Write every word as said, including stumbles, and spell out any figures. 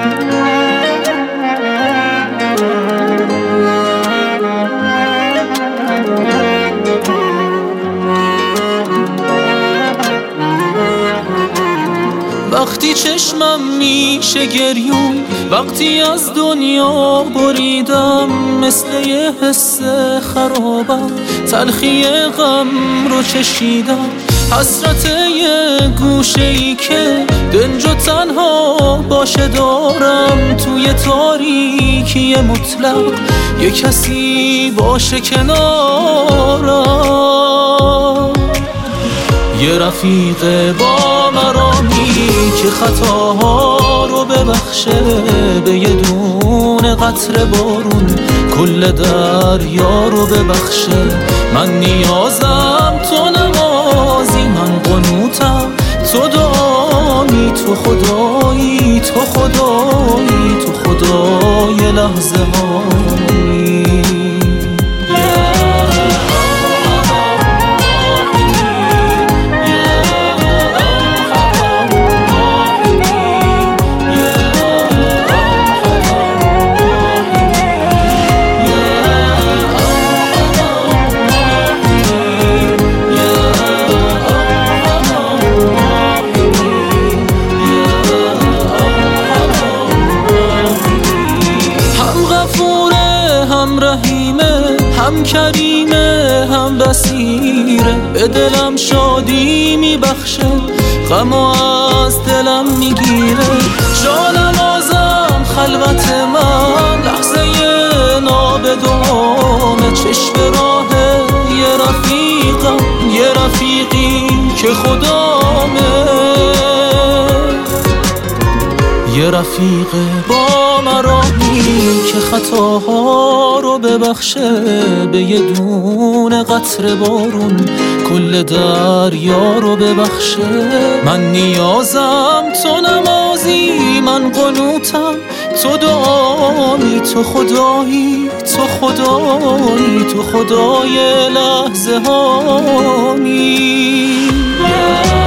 وقتی چشمم میشه گریون، وقتی از دنیا بریدم، مثل یه حس خرابم تلخی غم رو چشیدم. حسرت یه گوشه ای که دنج و تنها باشه دارم، توی تاریکی مطلق یه کسی باشه کنارم. یه رفیق با مرامی که خطاها رو ببخشه، به یه دونه قطره بارون کل دریا رو ببخشه. من نیازم تو نمازی، من قنوتم تو دعایی، تو خدایی، تو خدایی، تو خدای لحظه هایی. هم رحیمه، هم کریمه، هم بصیره، به دلم شادی میبخشه، غمو از دلم میگیره. جانمازم خلوت من، لحظه نابدومه، چشم راه یه رفیقم، یه رفیقی که خدامه. یه رفیق با مرامی که خطاها رو ببخشه، به یه دونه قطره بارون کل دریا رو ببخشه. من نیازم تو نمازی، من قنوتم تو دعایی، تو خدایی، تو خدایی، تو خدای لحظه هایی.